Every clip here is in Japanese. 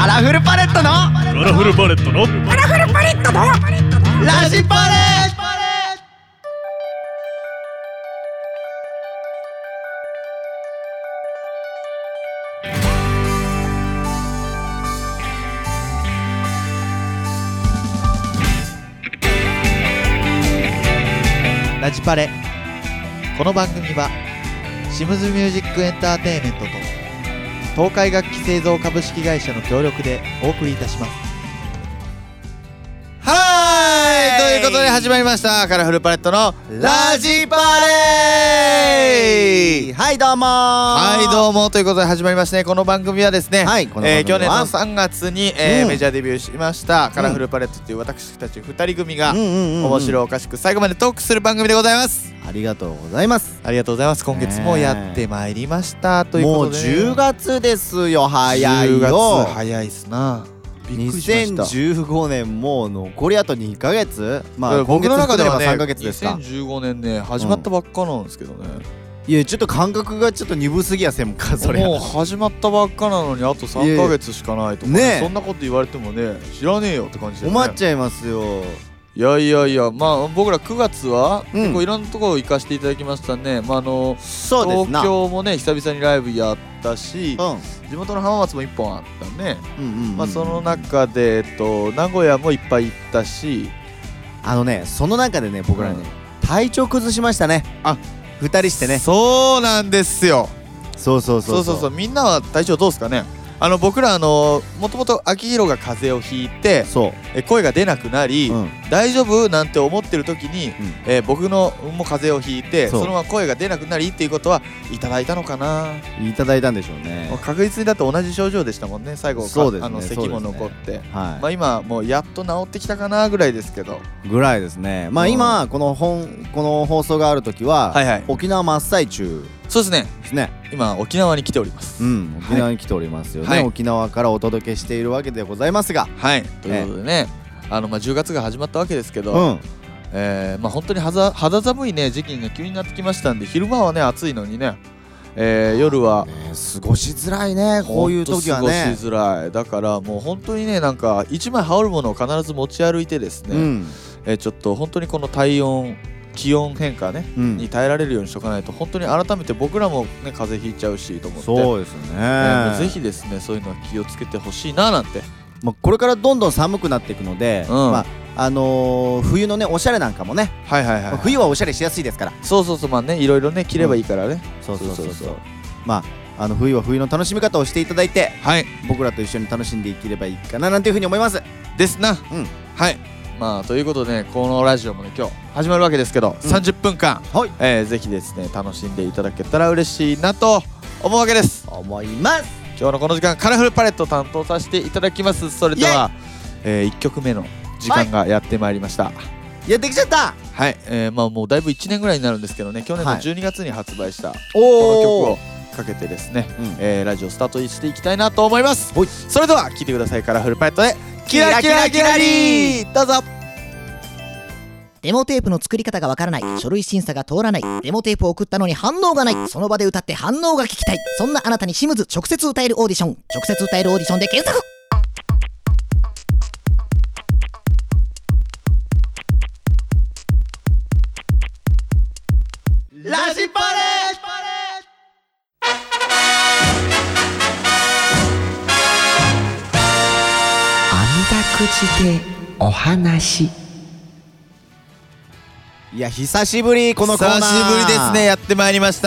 カラフルパレットのラジパレ。ラジパレ。この番組はシムズミュージックエンターテインメントと東海楽器製造株式会社の協力でお送りいたします。はい、ということで始まりましたカラフルパレットのラジパレ。 はいどうもはいどうもということで始まりましてね、この番組はですね、 はいこの番組は去年の3月に、メジャーデビューしましたカラフルパレットという私たち2人組が面白おかしく最後までトークする番組でございます。 ありがとうございます。 ありがとうございます。今月もやってまいりましたということで、 もう10月ですよ。早いよ。 10月早いっすな。びっくりしました。 2015年もう残りあと2ヶ月。まあ僕の中ではね 3ヶ月ですか。 2015年ね始まったばっかなんですけどね、 いやちょっと感覚がちょっと鈍すぎやせんかそれ。 もう始まったばっかなのにあと3ヶ月しかないとかね、そんなこと言われてもね知らねえよって感じでね。 困っちゃいますよ。 いやまあ僕ら9月は結構いろんなところ行かせていただきましたね。まあそうですな。 東京もね久々にライブやったし、地元の浜松も1本あったね。まあその中で名古屋もいっぱい行ったし、 その中でね僕らね体調崩しましたね。2人してね。 そうなんですよ。 そうみんなは体調どうですかね。僕らもともと秋広が風邪をひいて声が出なくなり、大丈夫なんて思ってる時に、僕のも風邪をひいてそのまま声が出なくなりっていうことはいただいたのかな。 いただいたんでしょうね。 確実にだって同じ症状でしたもんね最後。 そうですね。 咳も残って、 まあ今もうやっと治ってきたかなぐらいですけど。 ぐらいですね。まあ今この放送がある時は沖縄真っ最中。 そうですね。今沖縄に来ております。 沖縄に来ておりますよね。沖縄からお届けしているわけでございますが、 ということでね、10月が始まったわけですけど、まあ本当に肌寒いね時期が急になってきましたんで、昼間はね暑いのにね、夜は過ごしづらいね。こういう時はね過ごしづらい。だからもう本当にねなんか1枚羽織るものを必ず持ち歩いてですね、ちょっと本当にこの気温変化ね、に耐えられるようにしとかないと本当に改めて僕らもね風邪ひいちゃうしと思って。 そうですね。 ぜひですねそういうのは気をつけてほしいななんて。 これからどんどん寒くなっていくので、冬のねおしゃれなんかもね、冬はおしゃれしやすいですから。 そうまあねいろいろね着ればいいからね。 そうまあ冬は冬の楽しみ方をしていただいて、僕らと一緒に楽しんでいければいいかななんていうふうに思いますですな。まあということでねこのラジオもね今日始まるわけですけど、30分間ぜひですね楽しんでいただけたら嬉しいなと思うわけです。 思います。 今日のこの時間カラフルパレットを担当させていただきます。それでは1曲目の時間がやってまいりました。 やってきちゃった。 まあもうだいぶ1年ぐらいになるんですけどね、去年の12月に発売したこの曲をかけてですね、ラジオスタートしていきたいなと思います。それでは聴いてください。カラフルパレットでキラキラキラリー、どうぞ。 デモテープの作り方がわからない、書類審査が通らない、デモテープを送ったのに反応がない、その場で歌って反応が聞きたい、そんなあなたにシムズ直接歌えるオーディション、直接歌えるオーディションで検索。 ラジパレあみだくじでお話。 いや久しぶりこのコーナー。 久しぶりですね。やってまいりました。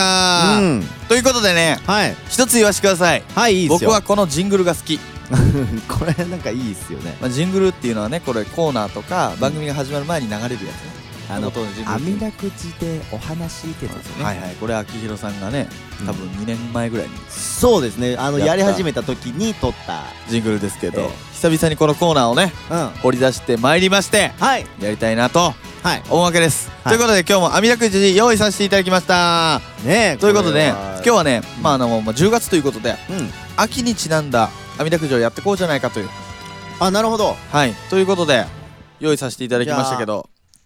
ということでね、一つ言わせてください。 いいですよ。 僕はこのジングルが好き。 これなんかいいっすよね。 ジングルっていうのはねこれコーナーとか番組が始まる前に流れるやつね。 あみだくじでお話ってやつですよね。 これ秋広さんがね多分2年前ぐらいにそうですねやり始めた時に撮ったジングルですけど、久々にこのコーナーをね掘り出してまいりまして、やりたいなと思うわけです。ということで今日もあみだくじ用意させていただきましたね。ということで今日はね10月ということで秋にちなんだあみだくじをやってこうじゃないかという。 なるほど。 ということで用意させていただきましたけど、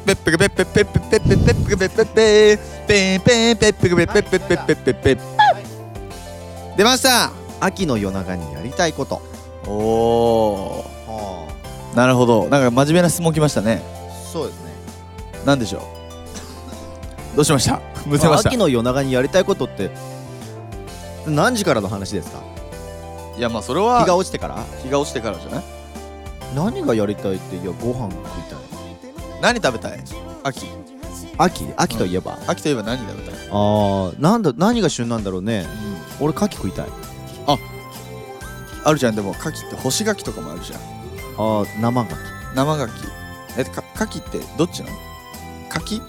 ペッペペッペペッペペッペペッペペペペペペンペンペッペペペペペペペペ出ました。 秋の夜長にやりたいこと。 おお、なるほど。なんか真面目な質問きましたね。 そうですね。 なんでしょう。どうしました。むせました。 秋の夜長にやりたいことって何時からの話ですか。 いやまあそれは日が落ちてから。 日が落ちてからじゃない。 何がやりたいって。いやご飯食いたい。 何食べたい。 秋といえば、 秋といえば何食べたい。 何が旬なんだろうね。俺牡蠣食いたい。 あるじゃん。でも牡蠣って干し牡蠣とかもあるじゃん。 生牡蠣。牡蠣ってどっちなの。牡蠣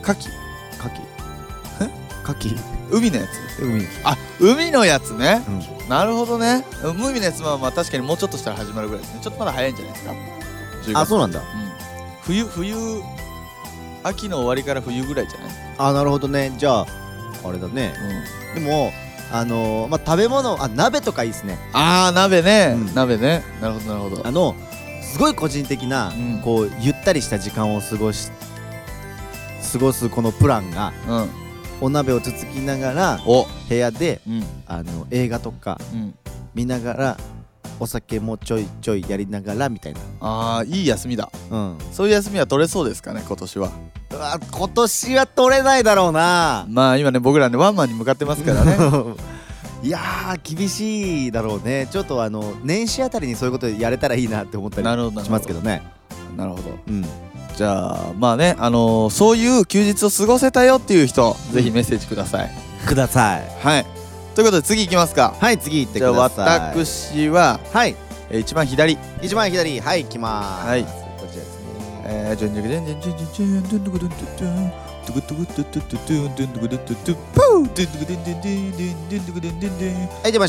海のやつ。海のやつね。なるほどね。海のやつはまあ確かにもうちょっとしたら始まるぐらいですね。ちょっとまだ早いんじゃないですか。 そうなんだ。 冬秋の終わりから冬ぐらいじゃない。 なるほどね。じゃああれだね。でも食べ物鍋とかいいですね。 鍋ね。鍋ね。なるほど。 すごい個人的なこうゆったりした時間を過ごすこのプランが、お鍋をつつきながら部屋で映画とか見ながらお酒もちょいちょいやりながらみたいな。 いい休みだ。そういう休みは取れそうですかね、今年は。 今年は取れないだろうな。 まあ今ね、僕らねワンマンに向かってますからね。 いやー厳しいだろうね。ちょっと年始あたりにそういうことやれたらいいなって思ったりしますけどね。 なるほど。じゃあまあね、そういう休日を過ごせたよっていう人、ぜひメッセージください。はい。ということで次行きますか。 はい、次行ってください。 じゃあ私は一番左。 はい、行きまーす。こちらですね。はい、出ました。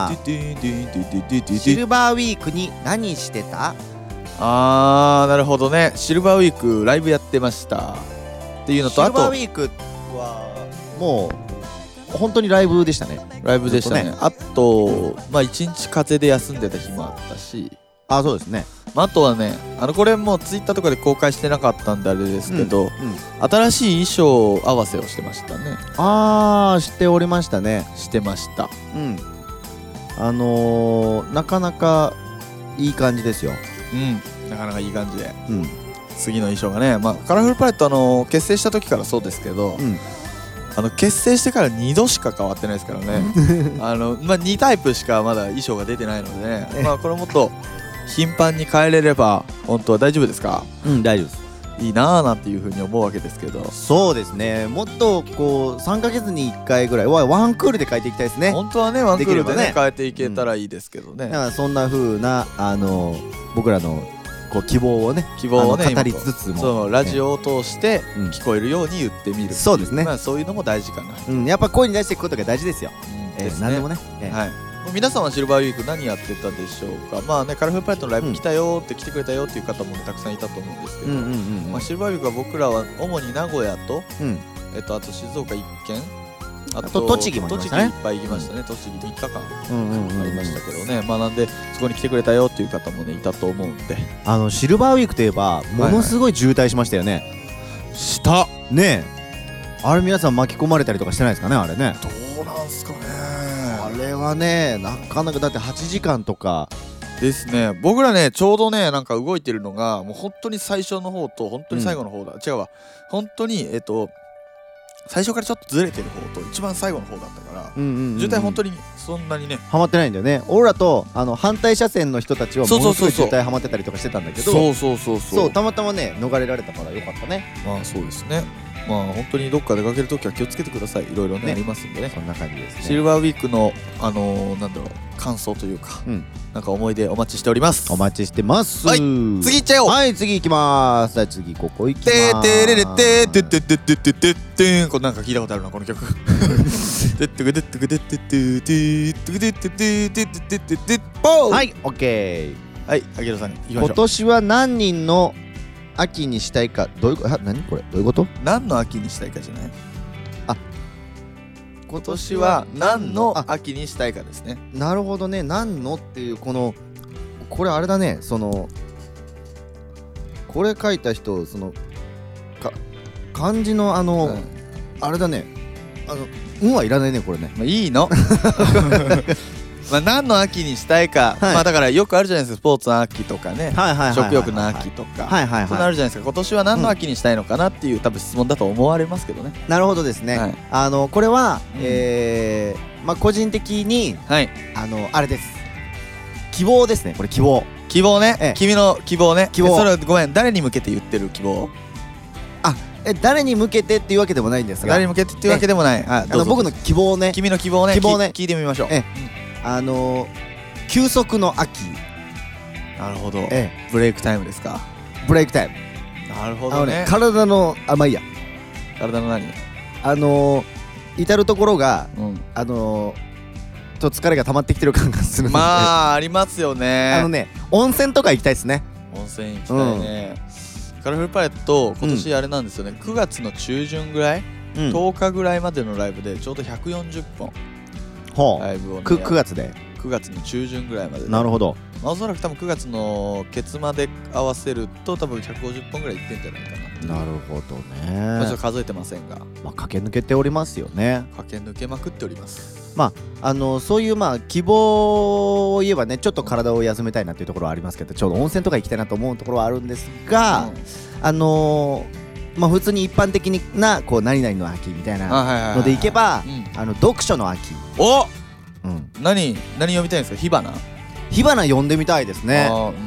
シルバーウィークに何してた？ なるほどね。シルバーウィークライブやってましたっていうのと、あとシルバーウィークはもう本当にライブでしたね。 あと一日風邪で休んでた日もあったし。 そうですね。 あとはね、これもツイッターとかで公開してなかったんであれですけど、新しい衣装合わせをしてましたね。 しておりましたね。 してました。 なかなかいい感じですよ。 なかなかいい感じで、次の衣装がね、カラフルパレット結成した時からそうですけど、結成してから2度しか変わってないですからね。2タイプしかまだ衣装が出てないのでね、これもっと頻繁に変えれれば本当は大丈夫ですか？ 大丈夫です。 いいなーなんていう風に思うわけですけど。 そうですね。もっとこう3ヶ月に1回ぐらいワンクールで変えていきたいですね。 本当はね、ワンクールでね変えていけたらいいですけどね。 だからそんな風な僕らのこう希望をね語りつつも、 そうラジオを通して聞こえるように言ってみる。 そうですね。 そういうのも大事かな。 やっぱ声に出していくことが大事ですよ。何でもね。 皆さんはシルバーウィーク何やってたでしょうか。カラフルパレットのライブ来たよって来てくれたよっていう方もたくさんいたと思うんですけど、シルバーウィークは僕らは主に名古屋とあと静岡1軒、あと栃木も行きましたね。 栃木いっぱい行きましたね。栃木3日間ありましたけどね。なんでそこに来てくれたよっていう方もねいたと思うんで、 シルバーウィークといえばものすごい渋滞しましたよね。 したねえ。あれ皆さん巻き込まれたりとかしてないですかね。あれね、 どうなんすかね。 あれはね、なかなかだって8時間とかですね。僕らねちょうどねなんか動いてるのがもう本当に最初の方と本当に最後の方だ。違うわ。本当に最初からちょっとずれてる方と一番最後の方だったから、渋滞本当にそんなにねハマってないんだよね。俺らと反対車線の人たちはものすごい渋滞ハマってたりとかしてたんだけど、そうたまたまね逃れられたからよかったね。 まあそうですね。まあ本当にどっか出かけるときは気をつけてください。いろいろねありますんでね。 そんな感じですね。 シルバーウィークのなんだろう感想というか、なんか思い出お待ちしております。 お待ちしてます。 はい、次行っちゃおう。 はい、次行きます。次ここ行きます。 てーてれれてーてってってってってってってこれなんか聞いたことあるなこの曲。てってくてってくてってってってってくてってってってってってってポー。 はい、オッケー。はい、あきらさん行きましょう。 今年は何人の秋にしたいか、どういうこと？何これ？どういうこと？ 何の秋にしたいかじゃない？あ、今年は何の秋にしたいかですね。 なるほどね。何のっていうこれあれだね。これ書いた人漢字のあれだね。はいらないねこれね。 まあいいの。まあ何の秋にしたいか、まあだからよくあるじゃないですか。スポーツの秋とかね、食欲の秋とか、そんなあるじゃないですか。今年は何の秋にしたいのかなっていう多分質問だと思われますけどね。 なるほどですね。これはまあ個人的にあれです。希望ですね。これ希望。 希望ね。君の希望ね。 希望。 それごめん、誰に向けて言ってる希望？ 誰に向けてっていうわけでもないんですが。 誰に向けてっていうわけでもない。 僕の希望ね。 君の希望ね。聞いてみましょう。 休息の秋。 なるほど。ブレイクタイムですか。 ブレイクタイム。 なるほどね。 体のまあいいや。 体の何？ 至る所がと疲れが溜まってきてる感がするので。 まあありますよね。 温泉とか行きたいですね。 温泉行きたいね。カラフルパレット今年あれなんですよね。9月の中旬ぐらい、10日ぐらいまでのライブでちょうど140本。ライブをね、 9月で 9月の中旬ぐらいまで、 なるほど。 おそらく多分9月のケツまで合わせると多分150本ぐらいいってんじゃないかな。 なるほどね。 ちょっと数えてませんが、 駆け抜けておりますよね。 駆け抜けまくっております。 そういう希望を言えばね、ちょっと体を休めたいなっていうところはありますけど、ちょうど温泉とか行きたいなと思うところはあるんですが、普通に一般的な何々の秋みたいなのでいけば、読書の秋。 お、何読みたいんですか？火花？ 火花読んでみたいですね。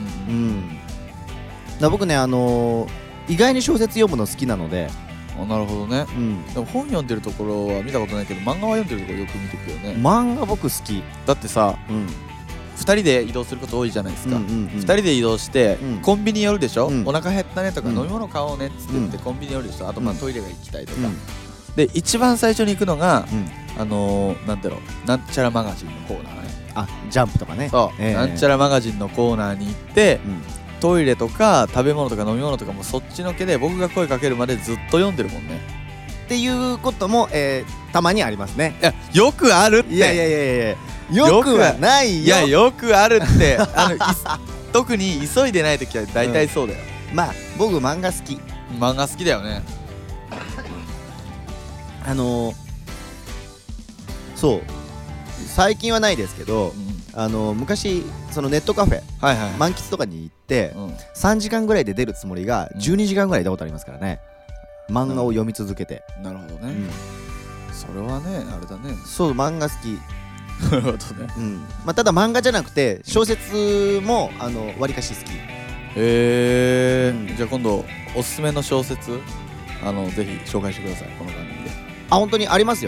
僕ね意外に小説読むの好きなので。 なるほどね。でも本読んでるところは見たことないけど、漫画は読んでるところよく見てくよね。 漫画僕好きだってさ、2人で移動すること多いじゃないですか。2人で移動してコンビニ寄るでしょ。お腹減ったねとか飲み物買おうねっつって言ってコンビニ寄るでしょ。あとトイレが行きたいとかで、一番最初に行くのがなんだろう、なんちゃらマガジンのコーナーね。 ジャンプとかね。 そう、なんちゃらマガジンのコーナーに行ってトイレとか食べ物とか飲み物とかもそっちのけで僕が声かけるまでずっと読んでるもんね。 っていうこともたまにありますね。 よくあるって。 いやよくはないよ。 いやよくあるって特に急いでない時は大体そうだよ。 僕漫画好き。 漫画好きだよね。 そう最近はないですけど、昔そのネットカフェ満喫とかに行って3時間ぐらいで出るつもりが12時間ぐらい出たことありますからね。漫画を読み続けて。 なるほどね。それはねあれだね。 そう漫画好き。 なるほどね。 ただ漫画じゃなくて小説もわりかし好き。 じゃあ今度おすすめの小説ぜひ紹介してくださいこの番組で。 本当にありますよ。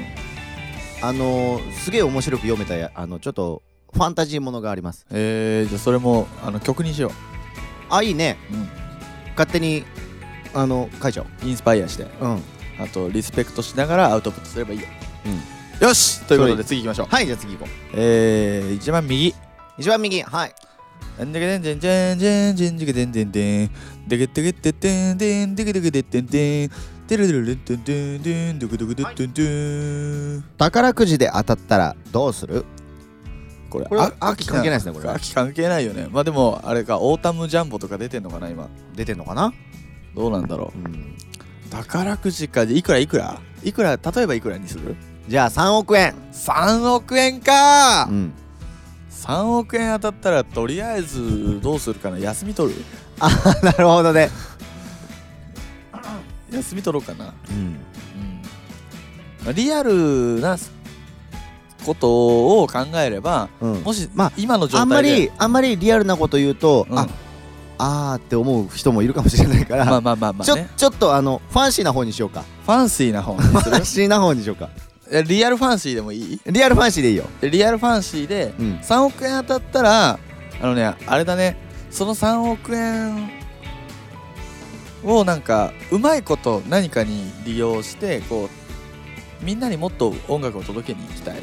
すげえ面白く読めたちょっとファンタジーものがあります。 じゃあそれも曲にしよう。いいね。勝手に書いちゃおう。 インスパイアして、あとリスペクトしながらアウトプットすればいいよ。よしということで次行きましょう。 はい、じゃあ次行こう。一番右。 はい。 でんでけでんでんでんでんでんでけでんでんでんでけでけででんでんでけでけででんでんでるでるでんでんでんでんでけでけででんでん。 宝くじで当たったらどうする？ これ秋関係ないですね。これ秋関係ないよね。でもあれかオータムジャンボとか出てんのかな今。 出てんのかな？ どうなんだろう。宝くじか。いくら例えばいくらにする？ じゃあ3億円。 3億円か。3億円当たったらとりあえずどうするかな。休み取る？ なるほどね。 休み取ろうかな。 リアルなことを考えれば、もし今の状態であんまりリアルなこと言うと、あーって思う人もいるかもしれないから、ちょっとファンシーな方にしようか。 ファンシーな方にする。 ファンシーな方にしようか。 リアルファンシーでもいい？ リアルファンシーでいいよ。 リアルファンシーで3億円当たったら、あれだね、その3億円をなんかうまいこと何かに利用して、こうみんなにもっと音楽を届けに行きたい。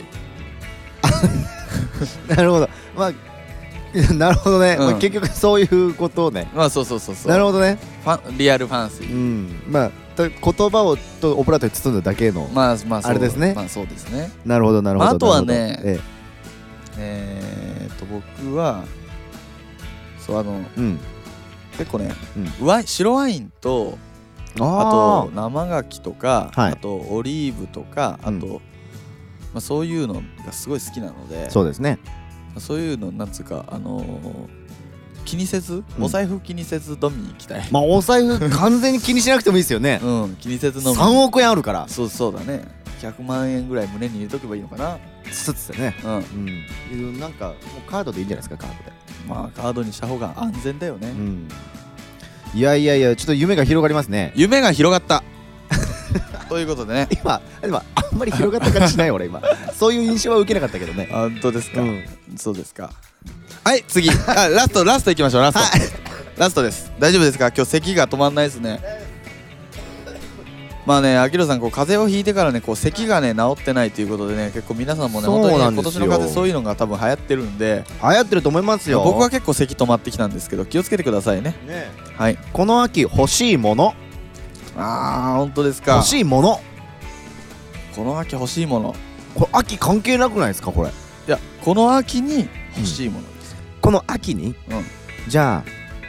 なるほど。なるほどね。結局そういうことね。 そう。 なるほどね。 リアルファンシー。 言葉をとオブラートに包んだだけのあれですね。 そうですね。 なるほど。 あとはね、僕は結構ね、白ワインとあと生牡蠣とか、あとオリーブとか、あとそういうのがすごい好きなので、 そうですね。 そういうのなんつうか気にせず、お財布気にせず飲みに行きたい。 お財布完全に気にしなくてもいいですよね。 気にせず飲む。 3億円あるから。 そうだね。100万円ぐらい胸に入れとけばいいのかな。 つつってね。なんかもうカードでいいんじゃないですか、カードで。 カードにした方が安全だよね。 いやちょっと夢が広がりますね。 夢が広がった。ということでね、 今あんまり広がった感じしない。俺今そういう印象は受けなかったけどね。 本当ですか。そうですか。はい次、ラストいきましょう。ラストです。大丈夫ですか？今日咳が止まんないですね。アキロさん、風邪をひいてからね、咳がね治ってないということでね、結構皆さんもね、本当に今年の風邪そういうのが多分流行ってるんで。 流行ってると思いますよ。 僕は結構咳止まってきたんですけど、気をつけてくださいね。はい。 この秋欲しいもの。 本当ですか。 欲しいもの。 この秋欲しいもの。 これ秋関係なくないですかこれ。いや、この秋に欲しいものです。 この秋に？じゃあ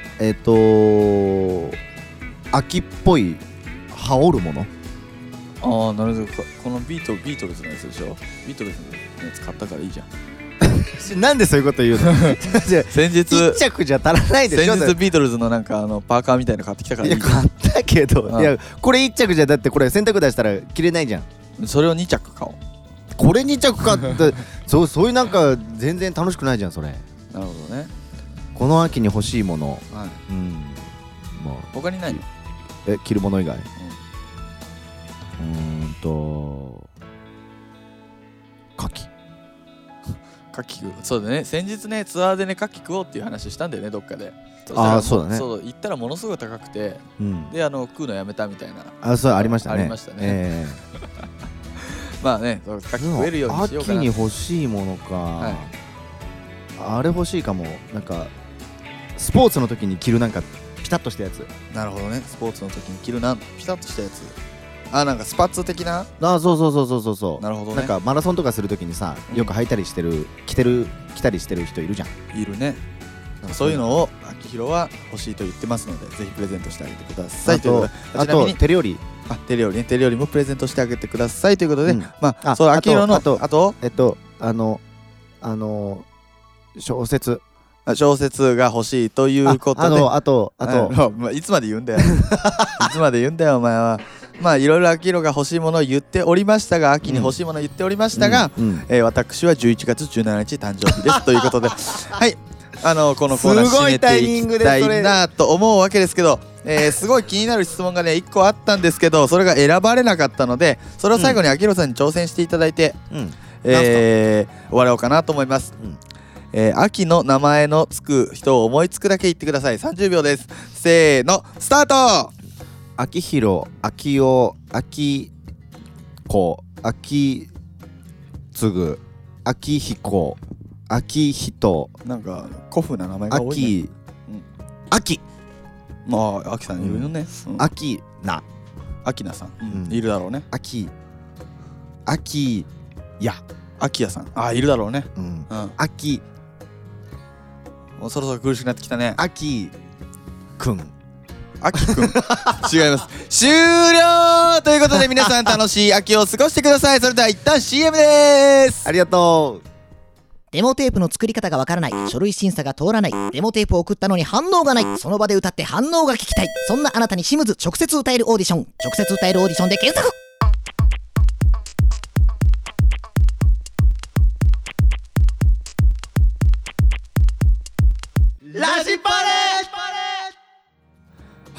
秋っぽい羽織るもの。 なるほど。このビートルズのやつでしょ。ビートルズのやつ買ったからいいじゃん。 なんでそういうこと言うの？ 先日 1着じゃ足らないでしょ。 先日ビートルズのなんかパーカーみたいなの買ってきたからいいじゃん。 買ったけど、いやこれ1着じゃだってこれ洗濯出したら着れないじゃん。 それを2着買おう。 これ2着買ってそういうなんか全然楽しくないじゃんそれ。 なるほどね。 この秋に欲しいもの。 他にないの？ 着るもの以外。 牡蠣。そうだね。先日ね、ツアーでね、牡蠣食おうっていう話したんだよね、どっかで。 そうだね。 行ったらものすごい高くて、で食うのやめたみたいな。 そうありましたね。 ありましたね。まあね、牡蠣食えるようにしようかな。 秋に欲しいものか。あれ欲しいかも。なんかスポーツの時に着るなんかピタッとしたやつ。 なるほどね。スポーツの時に着るピタッとしたやつ。なんかスパッツ的な。 そう。 なるほどね。 なんかマラソンとかするときにさ、よく履いたりしてる、着たりしてる人いるじゃん。 いるね。そういうのを秋広は欲しいと言ってますので、ぜひプレゼントしてあげてください。 あと手料理。 手料理もプレゼントしてあげてくださいということで、そう秋広の小説が欲しいということで、 あといつまで言うんだよ。いつまで言うんだよお前は。いろいろ秋広が欲しいものを言っておりましたが、秋に欲しいものを言っておりましたが、私は11月17日誕生日ですということで、はい、このコーナー締めていきたいなと思うわけですけど、すごい気になる質問がね1個あったんですけど、それが選ばれなかったので、それを最後に秋広さんに挑戦していただいて終わろうかなと思います。秋の名前のつく人を思いつくだけ言ってください。30秒です。せーの、スタート。 秋広、秋代、秋子、秋継、秋彦、秋人。 なんか古風な名前が多いね。 秋。 秋さんいるよね。 秋菜。 秋菜さんいるだろうね。 秋や。 秋谷さんいるだろうね。 秋。 もうそろそろ苦しくなってきたね。 秋くん。 秋くん違います。終了ということで、皆さん楽しい秋を過ごしてください。それでは一旦 CM です。 ありがとう。 デモテープの作り方がわからない、書類審査が通らない、デモテープを送ったのに反応がない、その場で歌って反応が聞きたい、そんなあなたにシムズ直接歌えるオーディション、直接歌えるオーディションで検索。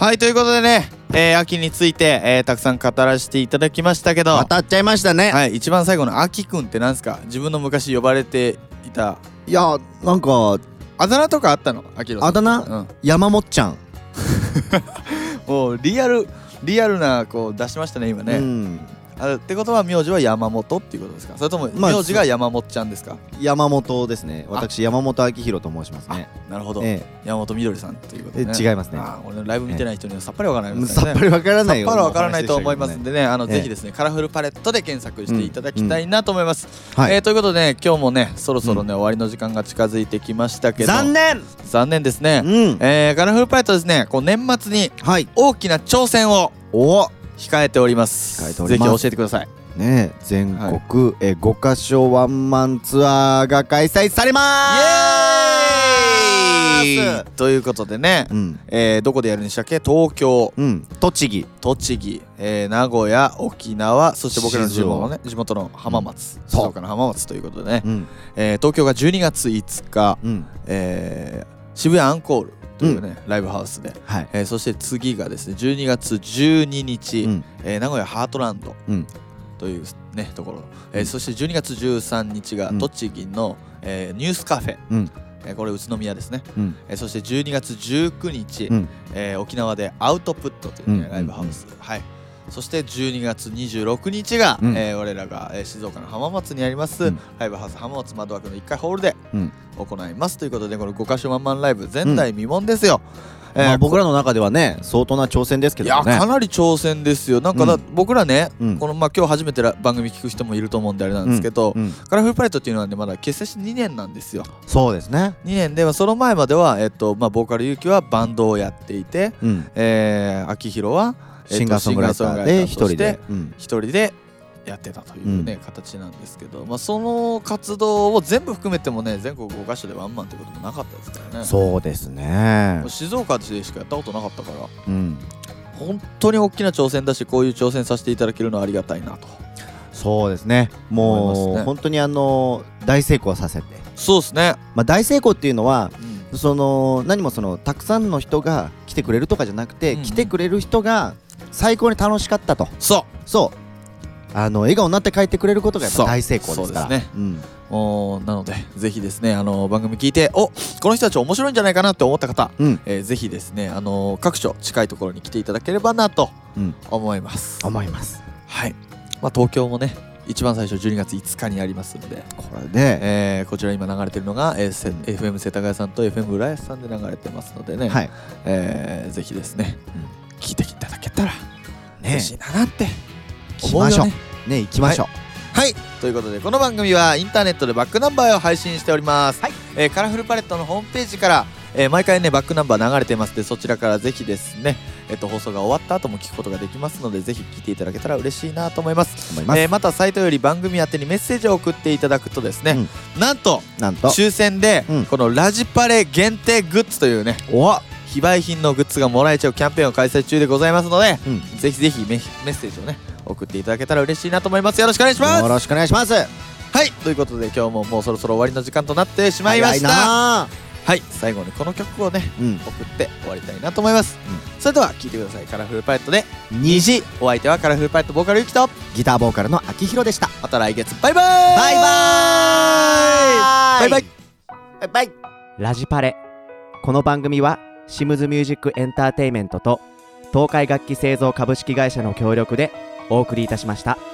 はい、ということでね、秋について、たくさん語らせていただきましたけど、 語っちゃいましたね。 はい、一番最後の秋くんってなんすか？自分の昔呼ばれていた。 いや、なんかあだ名とかあったの？秋さん。 あだ名、 うん、 山本ちゃん。 もうリアルなこう出しましたね今ね。ってことは名字は山本っていうことですか？それとも名字が山本ちゃんですか？ 山本ですね。私山本明宏と申しますね。 なるほど。山本みどりさんということでね。 違いますね。 俺のライブ見てない人にはさっぱりわからないですね。さっぱりわからないよ。 さっぱりわからないと思いますんでね、ぜひですねカラフルパレットで検索していただきたいなと思います。ということで今日もねそろそろね終わりの時間が近づいてきましたけど、残念ですね。カラフルパレットですね、こう年末に大きな挑戦を控えております。ぜひ教えてください。 ね、全国5カ所ワンマンツアーが開催されまーすということでね、どこでやるんでしたっけ？東京、 栃木、 名古屋、沖縄、そして僕らの地元の浜松、静岡の浜松ということでね、東京が12月5日、渋谷アンコールというねライブハウスで、そして次がですね12月12日、名古屋ハートランドというねところ、そして12月13日が栃木のニュースカフェ、これ宇都宮ですね、そして12月19日、沖縄でアウトプットというねライブハウス、そして12月26日が我らが静岡の浜松にありますライブハウス浜松窓枠の1階ホールで行いますということで、これ5カ所ワンマンライブ前代未聞ですよ。 僕らの中ではね相当な挑戦ですけどね。 いやかなり挑戦ですよ。なんか僕らねこの今日初めて番組聞く人もいると思うんであれなんですけど、カラフルパレットっていうのはねまだ結成して2年なんですよ。 そうですね。 2年でその前まではボーカルゆうきはバンドをやっていて、秋広はシンガーソングライターで一人でやってたというね形なんですけど、その活動を全部含めてもね全国5カ所でワンマンってこともなかったですからね。 そうですね。 静岡でしかやったことなかったから、本当に大きな挑戦だし、こういう挑戦させていただけるのはありがたいなと。 そうですね。もう本当に大成功させて。 そうですね。 大成功っていうのは何もたくさんの人が来てくれるとかじゃなくて、来てくれる人が最高に楽しかったと。そう笑顔になって帰ってくれることがやっぱ大成功ですから。そうですね。なのでぜひですね番組聞いてこの人たち面白いんじゃないかなって思った方、ぜひですね各所近いところに来ていただければなと思います。はい。東京もね一番最初12月5日にありますんで、 これでこちら今流れてるのが FM 世田谷さんと FM 浦安さんで流れてますのでね、ぜひですね聞いていただけたら嬉しいなって思うよね。 行きましょう。 はい、ということでこの番組はインターネットでバックナンバーを配信しております。カラフルパレットのホームページから、毎回ねバックナンバー流れてますので、そちらからぜひですね、放送が終わった後も聞くことができますので、ぜひ聞いていただけたら嬉しいなと思います。またサイトより番組宛てにメッセージを送っていただくとですね、なんと抽選で、このラジパレ限定グッズというね非売品のグッズがもらえちゃうキャンペーンを開催中でございますので、ぜひぜひメッセージをね送っていただけたら嬉しいなと思います。よろしくお願いします。 よろしくお願いします。 はい、ということで今日ももうそろそろ終わりの時間となってしまいました。はい、最後にこの曲をね、送って終わりたいなと思います。それでは聴いてください。カラフルパレットで虹。お相手はカラフルパレットボーカルゆきとギターボーカルの秋広でした。 また来月。バイバイバイバイバイバイバイ。 ラジパレ。この番組はシムズミュージックエンターテイメントと東海楽器製造株式会社の協力でお送りいたしました。